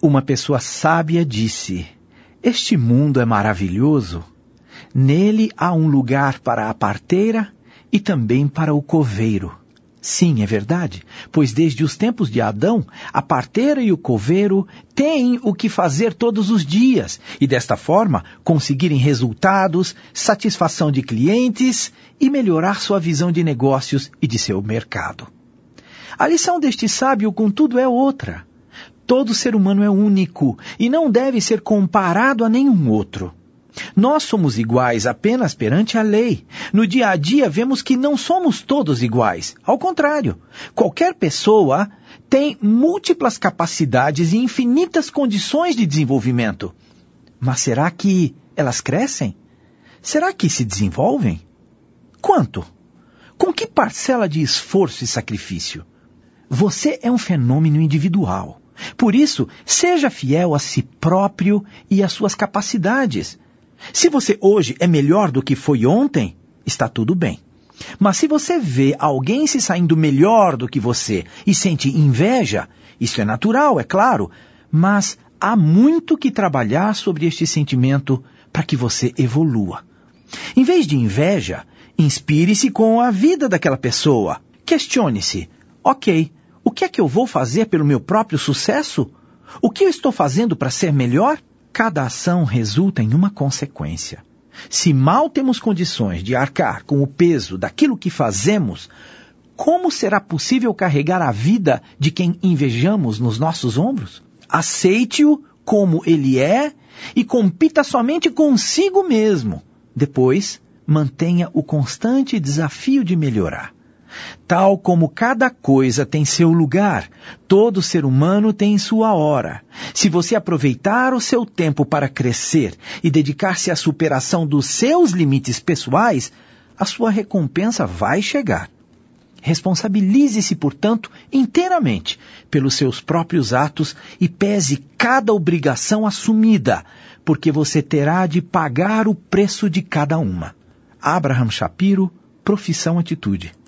Uma pessoa sábia disse: este mundo é maravilhoso. Nele há um lugar para a parteira e também para o coveiro. Sim, é verdade, pois desde os tempos de Adão, a parteira e o coveiro têm o que fazer todos os dias e, desta forma, conseguirem resultados, satisfação de clientes e melhorar sua visão de negócios e de seu mercado. A lição deste sábio, contudo, é outra. Todo ser humano é único e não deve ser comparado a nenhum outro. Nós somos iguais apenas perante a lei. No dia a dia vemos que não somos todos iguais. Ao contrário, qualquer pessoa tem múltiplas capacidades e infinitas condições de desenvolvimento. Mas será que elas crescem? Será que se desenvolvem? Quanto? Com que parcela de esforço e sacrifício? Você é um fenômeno individual. Por isso, seja fiel a si próprio e às suas capacidades. Se você hoje é melhor do que foi ontem, está tudo bem. Mas se você vê alguém se saindo melhor do que você e sente inveja, isso é natural, é claro, mas há muito que trabalhar sobre este sentimento para que você evolua. Em vez de inveja, inspire-se com a vida daquela pessoa. Questione-se: ok, o que é que eu vou fazer pelo meu próprio sucesso? O que eu estou fazendo para ser melhor? Cada ação resulta em uma consequência. Se mal temos condições de arcar com o peso daquilo que fazemos, como será possível carregar a vida de quem invejamos nos nossos ombros? Aceite-o como ele é e compita somente consigo mesmo. Depois, mantenha o constante desafio de melhorar. Tal como cada coisa tem seu lugar, todo ser humano tem sua hora. Se você aproveitar o seu tempo para crescer e dedicar-se à superação dos seus limites pessoais, a sua recompensa vai chegar. Responsabilize-se, portanto, inteiramente pelos seus próprios atos e pese cada obrigação assumida, porque você terá de pagar o preço de cada uma. Abraham Shapiro, Profissão Atitude.